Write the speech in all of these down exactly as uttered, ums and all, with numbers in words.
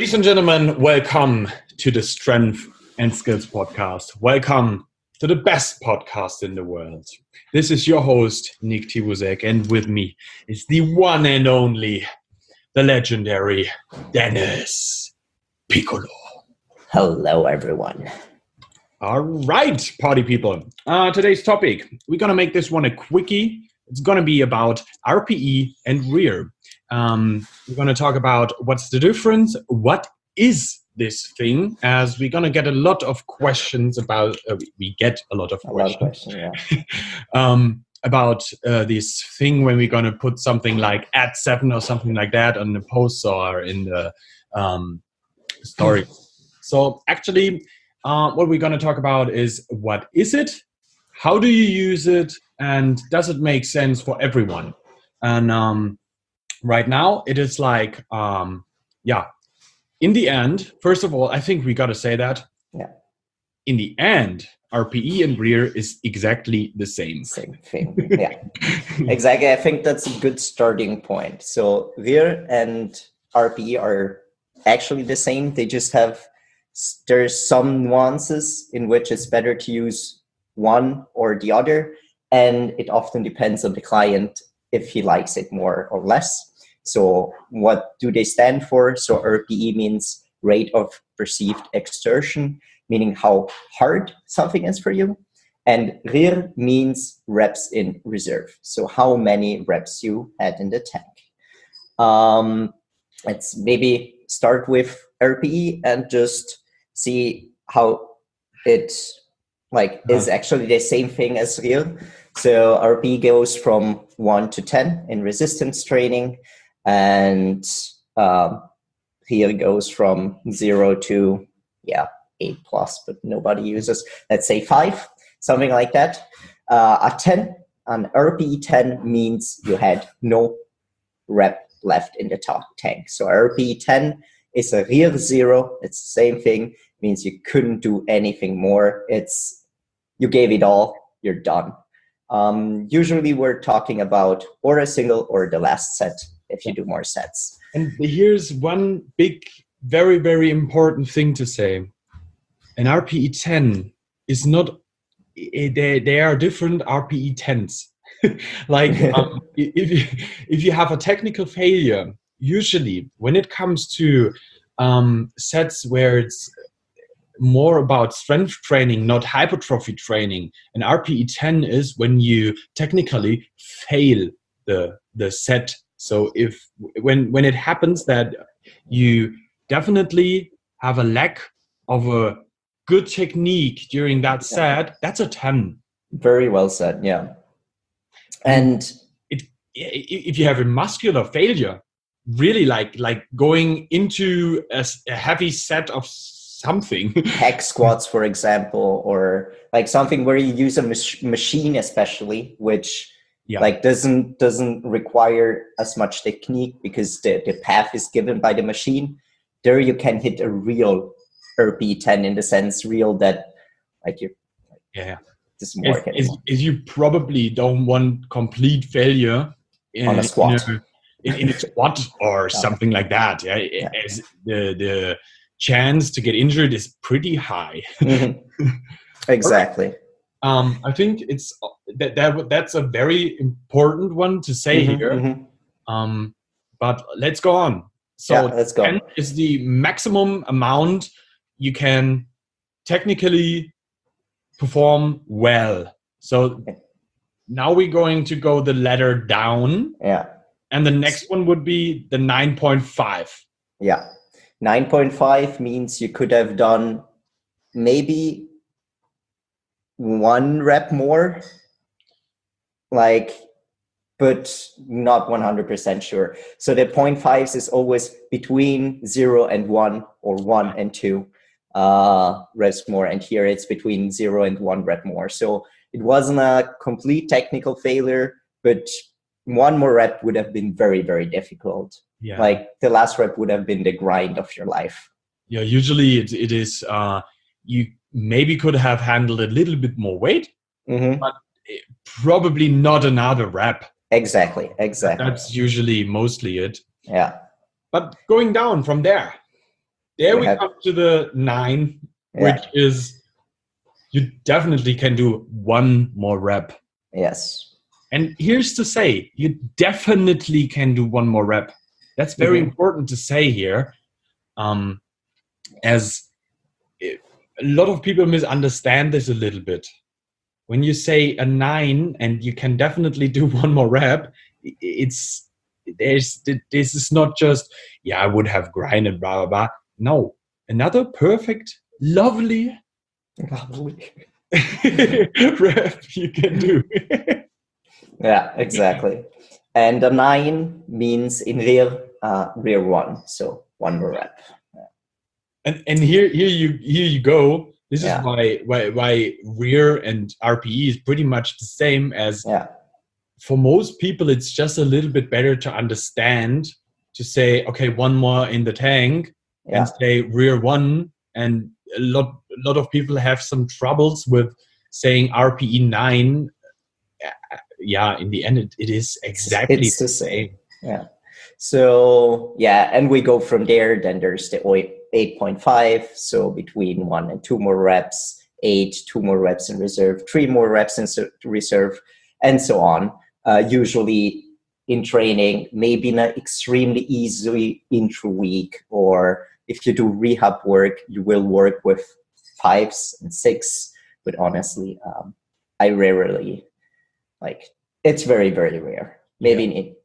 Ladies and gentlemen, welcome to the Strength and Skills Podcast. Welcome to the best podcast in the world. This is your host, Nick Tibusek, and with me is the one and only, the legendary Dennis Piccolo. Hello, everyone. All right, party people. Uh, today's topic, we're going to make this one a quickie. It's going to be about R P E and R I R. Um, we're going to talk about what's the difference, what is this thing, as we're going to get a lot of questions about, uh, we get a lot of A lot questions of questions, yeah. um, about uh, this thing when we're going to put something like at seven or something like that on the post or in the um, story. So actually, uh, what we're going to talk about is what is it, how do you use it, and does it make sense for everyone? And um, right now, it is like, um, yeah, in the end, first of all, I think we got to say that. Yeah. In the end, R P E and R I R is exactly the same. Same thing. Yeah, exactly. I think that's a good starting point. So R I R and R P E are actually the same. They just have, there's some nuances in which it's better to use one or the other. And it often depends on the client if he likes it more or less. So what do they stand for? So R P E means rate of perceived exertion, meaning how hard something is for you. And R I R means reps in reserve. So how many reps you had in the tank. Um, let's maybe start with R P E and just see how it like is actually the same thing as R I R. So R P E goes from one to ten in resistance training, and um, R I R goes from zero to yeah eight plus, but nobody uses. Let's say five, something like that. Uh, a ten, an R P E ten means you had no rep left in the ta- tank. So R P E ten is a R I R zero. It's the same thing. Means you couldn't do anything more. It's you gave it all. You're done. Um, usually we're talking about or a single or the last set if you do more sets. And here's one big, very, very important thing to say. An R P E ten is not, they, they are different R P E tens. Like um, if, you, if you have a technical failure, usually when it comes to um, sets where it's more about strength training, not hypertrophy training. An R P E ten is when you technically fail the the set. So if when when it happens that you definitely have a lack of a good technique during that set, that's a ten. Very well said, yeah. And it, if you have a muscular failure, really like like going into a, a heavy set of something hack squats, for example, or like something where you use a mach- machine especially, which yeah. like doesn't doesn't require as much technique because the, the path is given by the machine. There you can hit a real R P E ten in the sense real that like you yeah doesn't work is, anymore. Is, is you probably don't want complete failure in, on a squat in a, in, in a squat or yeah. something like that. Yeah, yeah. As the the chance to get injured is pretty high. Mm-hmm. Exactly. Right. Um, I think it's that, that that's a very important one to say mm-hmm, here. Mm-hmm. Um, but let's go on. So yeah, let's go. ten is the maximum amount you can technically perform well. So okay. Now we're going to go the ladder down. Yeah. And the next one would be the nine point five. Yeah. nine point five means you could have done maybe one rep more, like, but not one hundred percent sure. So the zero point fives is always between zero and one or one and two uh, reps more. And here it's between zero and one rep more. So it wasn't a complete technical failure, but one more rep would have been very, very difficult. Yeah. Like the last rep would have been the grind of your life. Yeah, usually it, it is, uh, you maybe could have handled a little bit more weight, mm-hmm. but probably not another rep. Exactly, exactly. That's usually mostly it. Yeah. But going down from there, there we we have, come to the nine, yeah. which is you definitely can do one more rep. Yes. And here's to say, you definitely can do one more rep. That's very mm-hmm. important to say here, um, as it, a lot of people misunderstand this a little bit. When you say a nine and you can definitely do one more rep, it's there's this is not just, yeah, I would have grinded, blah, blah, blah. No, another perfect, lovely, lovely rep you can do. Yeah, exactly. And a nine means in rear, uh, rear one, so one more rep. Yeah. And and here here you here you go. This yeah. is why why why rear and R P E is pretty much the same as. Yeah. For most people, it's just a little bit better to understand to say, okay, one more in the tank, yeah. and say rear one. And a lot a lot of people have some troubles with saying R P E nine. Yeah, in the end, it, it is exactly it's the same. Yeah. So yeah, and we go from there. Then there's the eight point five. So between one and two more reps, eight, two more reps in reserve, three more reps in reserve, and so on. Uh, usually in training, maybe not extremely easy intro week, or if you do rehab work, you will work with fives and six. But honestly, um, I rarely. Like, it's very, very rare. Maybe yeah. in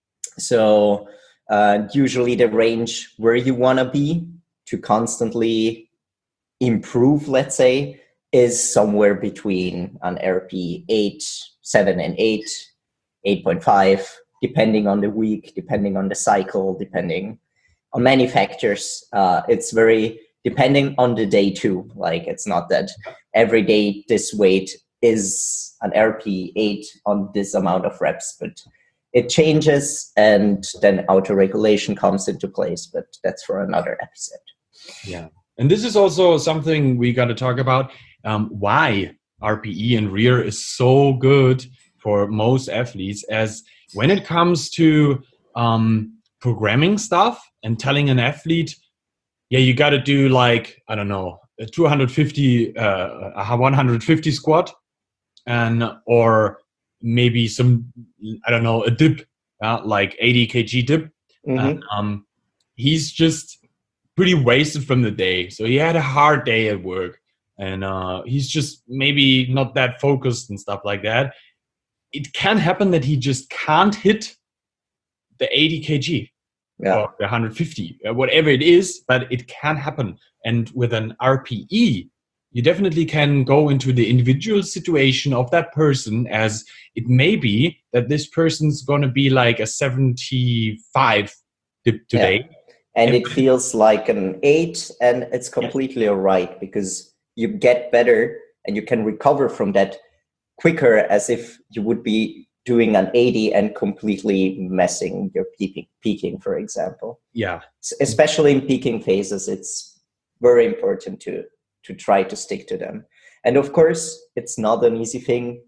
So uh, usually the range where you want to be to constantly improve, let's say, is somewhere between an R P eight, seven and eight, eight point five, depending on the week, depending on the cycle, depending on many factors. Uh, it's very depending on the day too. Like, it's not that every day this weight is an R P eight on this amount of reps, but it changes, and then auto-regulation comes into place, but that's for another episode. Yeah, and this is also something we got to talk about, um, why R P E and rear is so good for most athletes, as when it comes to um, programming stuff and telling an athlete, yeah, you got to do like, I don't know, a two hundred fifty, uh, a one hundred fifty squat, and or maybe some, I don't know, a dip, uh, like eighty kilogram dip. Mm-hmm. And, um, he's just pretty wasted from the day. So he had a hard day at work, and uh, he's just maybe not that focused and stuff like that. It can happen that he just can't hit the eighty kilogram. Yeah. Or the one hundred fifty, whatever it is, but it can happen. And with an R P E, you definitely can go into the individual situation of that person, as it may be that this person's going to be like a seventy-five today. Yeah. And, and it feels like an eight, and it's completely yeah. all right, because you get better and you can recover from that quicker, as if you would be doing an eighty and completely messing your peaking, peaking, for example. Yeah. Especially in peaking phases, it's very important to to try to stick to them. And of course, it's not an easy thing,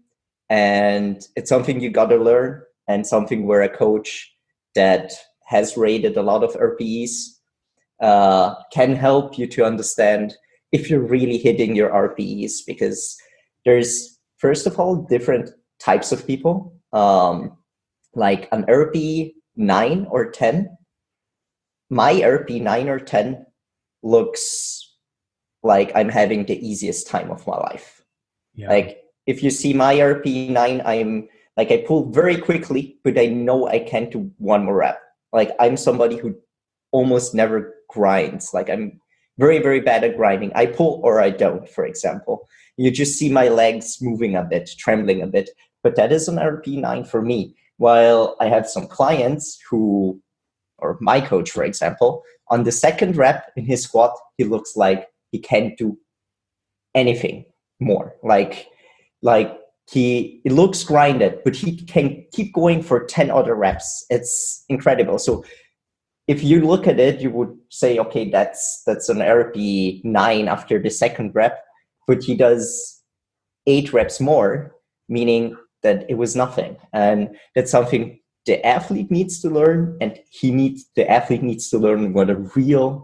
and it's something you got to learn, and something where a coach that has rated a lot of R P Es uh, can help you to understand if you're really hitting your R P Es, because there's, first of all, different types of people. Um, like an R P nine or ten, my R P nine or ten looks like I'm having the easiest time of my life. Yeah. Like, if you see my R P nine, I'm like, I pull very quickly, but I know I can't do one more rep. Like, I'm somebody who almost never grinds. Like, I'm very, very bad at grinding. I pull or I don't, for example. You just see my legs moving a bit, trembling a bit, but that is an R P nine for me. While I have some clients who, or my coach, for example, on the second rep in his squat, he looks like he can't do anything more. Like, like he, he looks grinded, but he can keep going for ten other reps. It's incredible. So if you look at it, you would say, okay, that's that's an R P nine after the second rep, but he does eight reps more, meaning that it was nothing. And that's something the athlete needs to learn, and he needs the athlete needs to learn what a real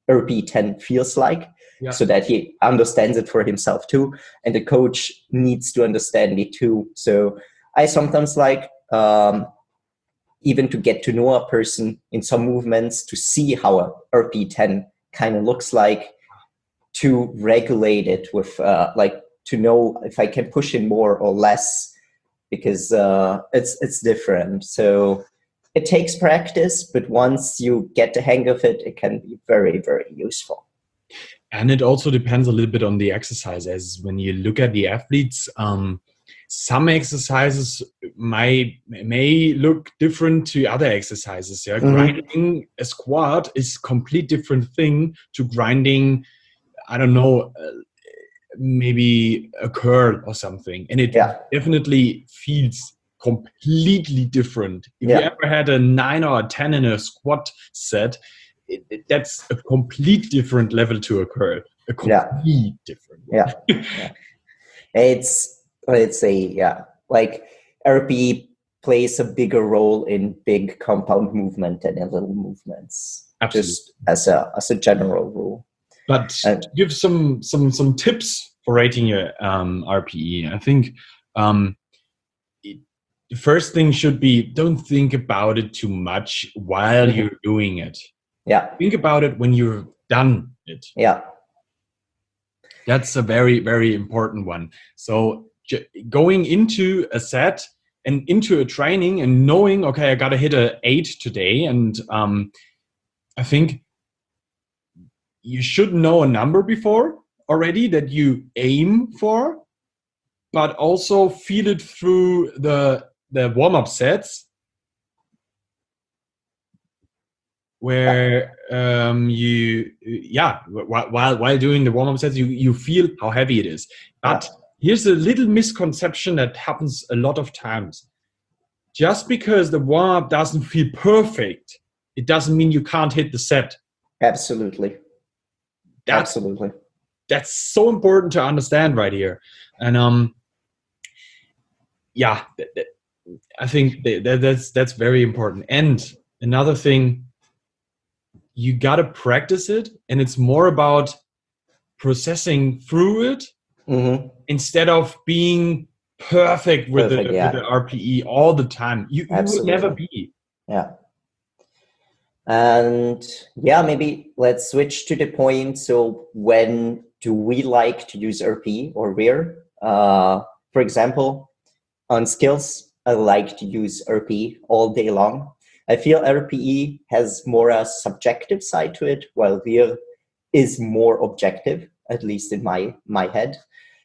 R P E ten feels like, yeah. so that he understands it for himself too. And the coach needs to understand it too. So I sometimes like, um, even to get to know a person in some movements, to see how a R P E ten kind of looks like, to regulate it with, uh, like, to know if I can push in more or less, because uh, it's it's different. So it takes practice, but once you get the hang of it, it can be very, very useful. And it also depends a little bit on the exercise. As when you look at the athletes, um, some exercises may may look different to other exercises. Yeah, mm-hmm. Grinding a squat is a complete different thing to grinding, I don't know, uh, maybe a curl or something, and it yeah. definitely feels completely different. If yeah. you ever had a nine or a ten in a squat set, it, it, that's a complete different level to a curl. A complete yeah. different one. Yeah. yeah. It's, let's say, yeah, like R P E plays a bigger role in big compound movement than in little movements. Absolutely. Just as a as a general rule. But and, give some some some tips for rating your um, R P E. I think um, it, the first thing should be, don't think about it too much while mm-hmm. you're doing it. Yeah. Think about it when you're done it. Yeah. That's a very, very important one. So j- going into a set and into a training and knowing, okay, I got to hit a eight today. And um, I think you should know a number before already that you aim for, but also feel it through the, the warm-up sets, where um, you, yeah, while while doing the warm-up sets, you, you feel how heavy it is. But here's a little misconception that happens a lot of times. Just because the warm-up doesn't feel perfect, it doesn't mean you can't hit the set. Absolutely. That's, Absolutely. That's so important to understand right here. And um, yeah, th- th- I think th- th- that's that's very important. And another thing, you got to practice it, and it's more about processing through it mm-hmm. instead of being perfect with, perfect, the, yeah. with the R P E all the time. You, you will never be. Yeah. And yeah, maybe let's switch to the point. So when do we like to use R P E or where? Uh, for example, on skills, I like to use R P E all day long. I feel R P E has more a subjective side to it, while Weir is more objective, at least in my, my head.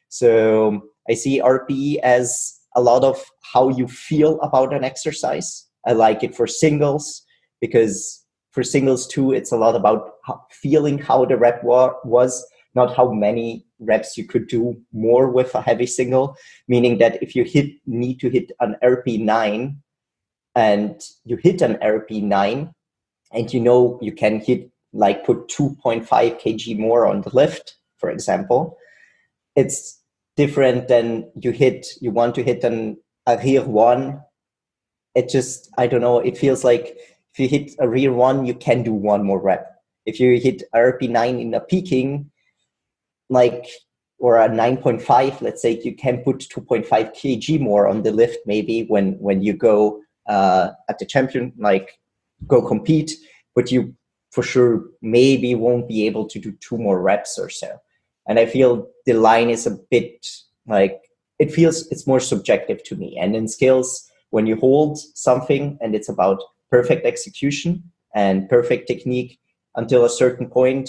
So I see R P E as a lot of how you feel about an exercise. I like it for singles, because for singles too, it's a lot about how, feeling how the rep wa- was, not how many reps you could do more with a heavy single, meaning that if you hit need to hit an R P nine, and you hit an R P nine, and you know you can hit, like, put two point five kilograms more on the lift, for example, it's different than you hit, you want to hit an a rear one. It just, I don't know, it feels like if you hit a rear one, you can do one more rep. If you hit R P nine in a peaking, like, or a nine point five, let's say, you can put two point five kilograms more on the lift, maybe when, when you go uh, at the champion, like go compete, but you for sure maybe won't be able to do two more reps or so. And I feel the line is a bit like, it feels it's more subjective to me. And in skills, when you hold something and it's about perfect execution and perfect technique until a certain point,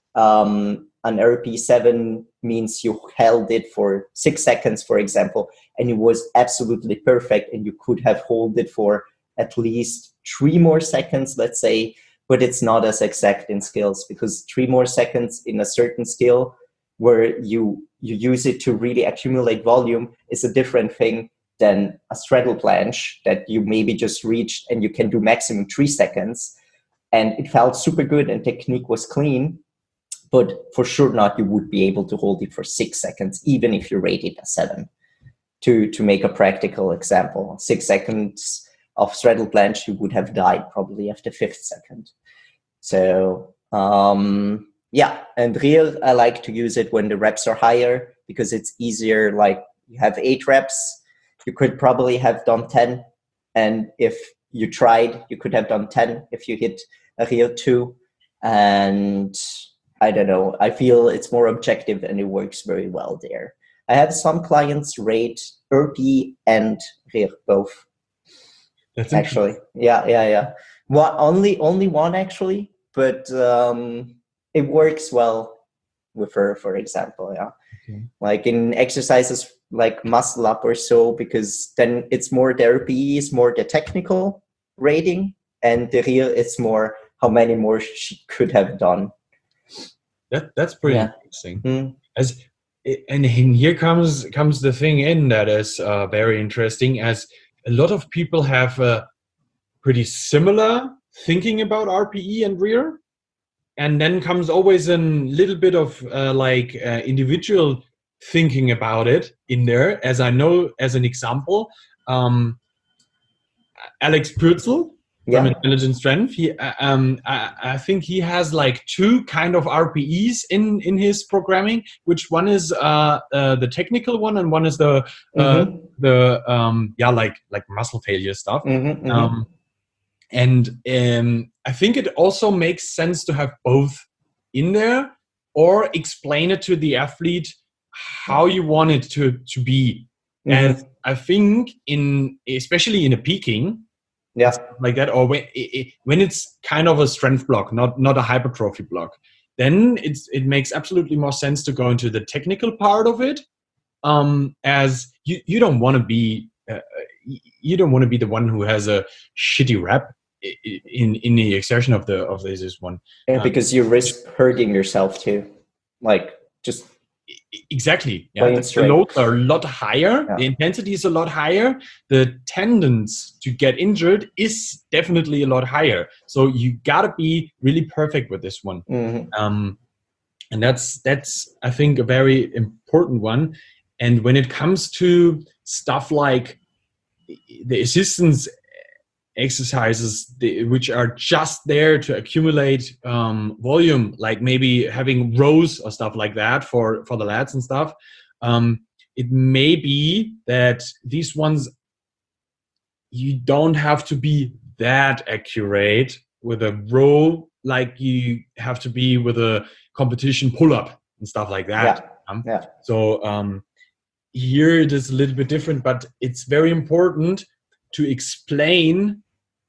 um, an R P seven means you held it for six seconds, for example, and it was absolutely perfect, and you could have held it for at least three more seconds, let's say, but it's not as exact in skills, because three more seconds in a certain skill where you you use it to really accumulate volume is a different thing than a straddle planche that you maybe just reached and you can do maximum three seconds. And it felt super good and technique was clean, but for sure not you would be able to hold it for six seconds, even if you rate it a seven. To, to make a practical example, six seconds of straddle planche, you would have died probably after fifth second. So Um, yeah, and rear, I like to use it when the reps are higher because it's easier. Like you have eight reps, you could probably have done ten. And if you tried, you could have done ten if you hit a rear two. And I don't know, I feel it's more objective and it works very well there. I have some clients rate R P and rear both. That's actually. Yeah, yeah, yeah. One, only, only one actually, but um, it works well with her, for example. Yeah, okay. Like in exercises like muscle up or so, because then it's more the R P E is more the technical rating, and the rear it's more how many more she could have done. That that's pretty Yeah. interesting. Mm. As and here comes comes the thing in that is uh, very interesting, as a lot of people have uh, pretty similar thinking about R P E and rear, and then comes always a little bit of uh, like uh, individual thinking about it in there. As I know, as an example, um, Alex Pürzel from Yeah. Intelligent Strength, he, uh, um, I, I think he has like two kind of R P Es in, in his programming, which one is uh, uh, the technical one and one is the uh, Mm-hmm. the um, yeah like like muscle failure stuff. Mm-hmm, mm-hmm. Um, and um, I think it also makes sense to have both in there, or explain it to the athlete how you want it to to be. Mm-hmm. And I think in especially in a peaking, yeah, like that, or when, it, when it's kind of a strength block, not not a hypertrophy block, then it's it makes absolutely more sense to go into the technical part of it. Um, as you you don't want to be uh, you don't want to be the one who has a shitty rep in in the exertion of the of this one. yeah because you risk hurting yourself too. Like just exactly, yeah. The, the loads are a lot higher. Yeah. The intensity is a lot higher. The tendency to get injured is definitely a lot higher. So you gotta be really perfect with this one. Mm-hmm. Um, and that's that's I think a very important one. And when it comes to stuff like the assistance exercises, which are just there to accumulate um, volume, like maybe having rows or stuff like that for, for the lads and stuff, um, it may be that these ones, you don't have to be that accurate with a row like you have to be with a competition pull-up and stuff like that. Yeah. Um, yeah. So um, here it is a little bit different, but it's very important to explain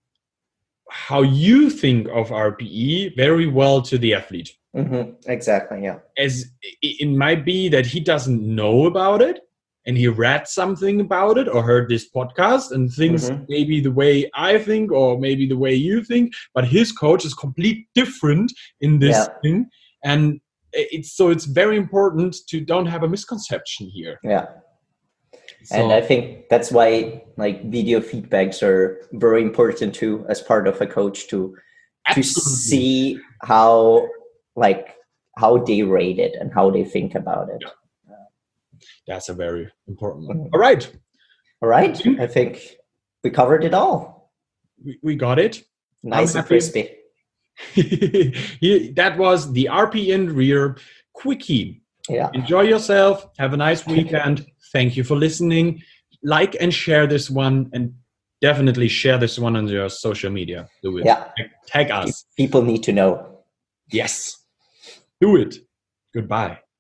how you think of R P E very well to the athlete. Mm-hmm. Exactly, yeah. As it might be that he doesn't know about it, and he read something about it or heard this podcast and thinks mm-hmm. maybe the way I think or maybe the way you think, but his coach is completely different in this yeah. thing. And it's so it's very important to don't have a misconception here. Yeah. So, and I think that's why like video feedbacks are very important too, as part of a coach to absolutely. to see how like how they rate it and how they think about it. Yeah. That's a very important one. Mm-hmm. All right. All right. I think we covered it all. We, we got it. Nice and crispy. That was the R P E and rear quickie. Yeah. Enjoy yourself. Have a nice weekend. Thank you for listening. Like and share this one, and definitely share this one on your social media. Do it. Yeah. Tag us. People need to know. Yes. Do it. Goodbye.